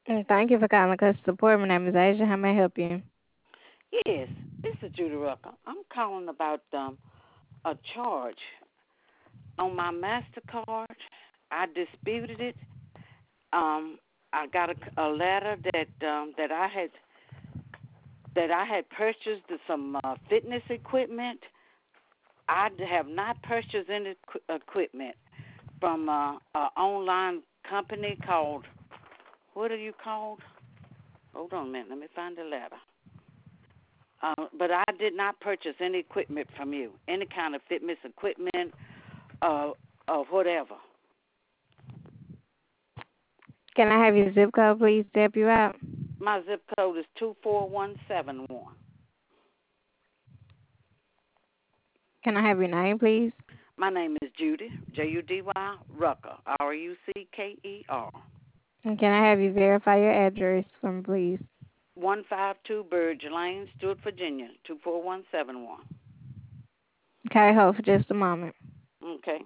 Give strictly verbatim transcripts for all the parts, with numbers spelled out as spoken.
Mm, Thank you for calling Customer Support. My name is Asia. How may I help you? Yes, this is Judy Rucker. I'm calling about um, a charge on my MasterCard. I disputed it. Um, I got a, a letter that um, that I had that I had purchased some uh, fitness equipment. I have not purchased any equi- equipment from uh, an online company called, what are you called? Hold on a minute. Let me find the letter. Uh, but I did not purchase any equipment from you, any kind of fitness equipment, uh, or whatever. Can I have your zip code, please, to help you out? My zip code is two four one seven one. Can I have your name, please? My name is Judy, J U D Y, Rucker, R U C K E R. And can I have you verify your address for me, please? one five two Burge Lane, Stewart, Virginia, two four one seven one. Okay, hold for just a moment. Okay.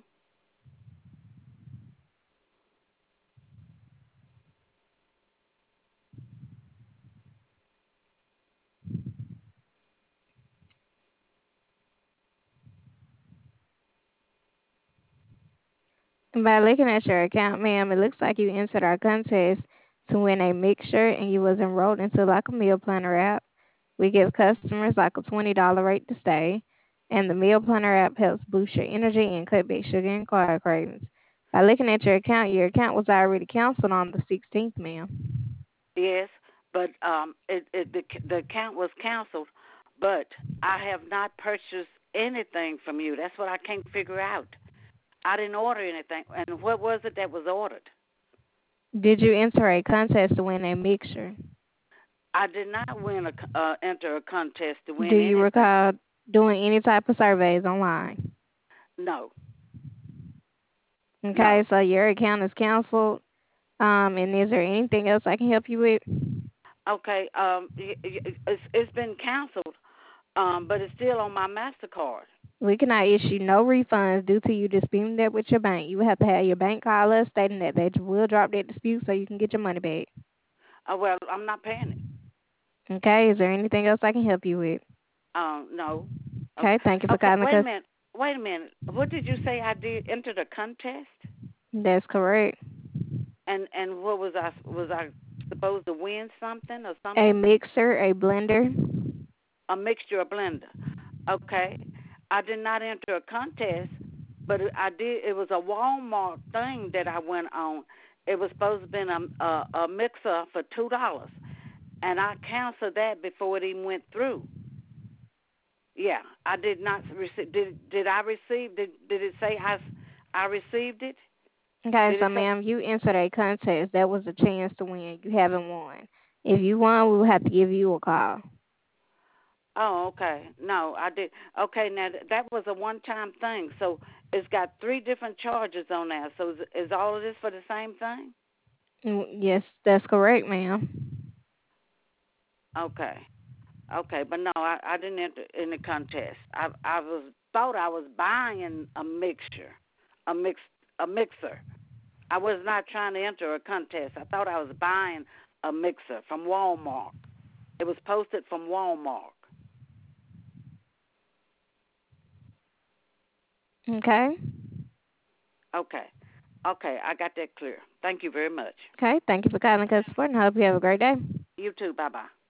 By looking at your account, ma'am, it looks like you entered our contest to win a mixture and you was enrolled into like a meal planner app. We give customers like a twenty dollars rate to stay, and the meal planner app helps boost your energy and cut back sugar and carb cravings. By looking at your account, your account was already canceled on the sixteenth, ma'am. Yes, but um, it, it the the account was canceled, but I have not purchased anything from you. That's what I can't figure out. I didn't order anything. And what was it that was ordered? Did you enter a contest to win a mixture? I did not win a uh, enter a contest to Do win you anything. recall doing any type of surveys online? No, Okay, no. so your account is canceled. Um, and is there anything else I can help you with? Okay, um, it's it's been canceled, um, but it's still on my Mastercard. We cannot issue no refunds due to you disputing that with your bank. You will have to have your bank call us stating that they will drop that dispute so you can get your money back. Uh, well, I'm not paying it. Okay, is there anything else I can help you with? Um, no. Okay, Okay, thank you for okay. calling Wait a us. minute. Wait a minute. What did you say I did? Entered a contest? That's correct. And and what was I was I supposed to win something or A something? mixer, a blender. A mixture of blender. Okay. I did not enter a contest, but I did. It was a Walmart thing that I went on. It was supposed to have been a a, a mixer for two dollars, and I canceled that before it even went through. Yeah, I did not receive. Did did I receive? Did did it say I I received it? Okay, Did so it say? ma'am, you entered a contest. That was a chance to win. You haven't won. If you won, we will have to give you a call. Oh, okay. No, I did. Okay, now th- that was a one-time thing. So it's got three different charges on there. So is, is all of this for the same thing? Mm, yes, that's correct, ma'am. Okay. Okay, but no, I, I didn't enter in the contest. I I was thought I was buying a mixture, a mix a mixer. I was not trying to enter a contest. I thought I was buying a mixer from Walmart. It was posted from Walmart. Okay. Okay. Okay, I got that clear. Thank you very much. Okay, thank you for calling us support and I hope you have a great day. You too. Bye bye.